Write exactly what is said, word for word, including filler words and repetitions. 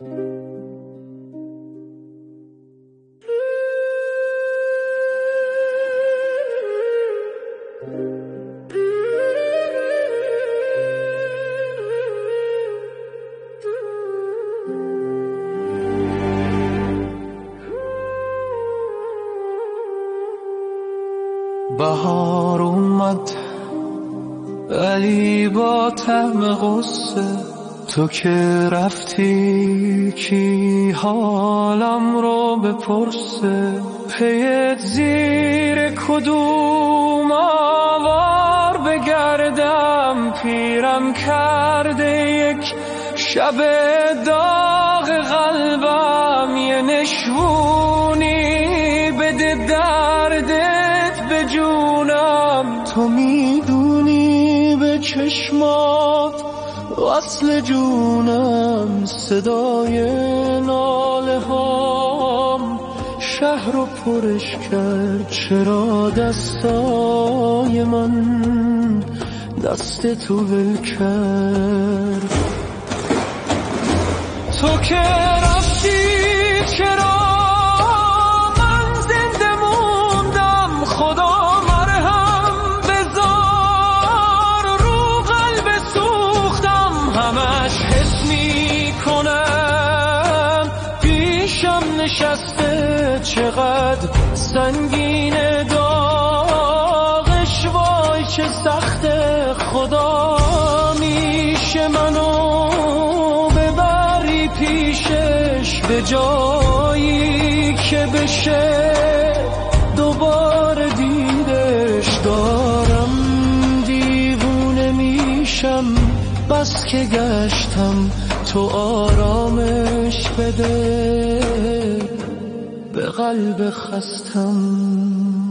بهار اومد ولی با طعم غصه، تو که رفتی کی حالم رو بپرسه؟ پیت زیر کدوم آوار بگردم، پیرم کرده یک شب داغ قلبم، یه نشونی بده دردت به جونم. تو میدونی به چشمات وصل جونم، صدای ناله هام شهر رو پرش کرد. چرا دستای من دست تو ول کرد؟ تو که رفتی چرا من زنده موندم؟ خدا مرهم بذار رو قلب سوختم، همش حس میکنم پیشم نشسته چقدر سنگین داغش، وای چه سخته. خدا میشه منو ببری پیشش، به جایی که بشه دوباره دیدش. دارم دیوونه میشم بس که گشتم، تو آرامش بده به قلب خستم.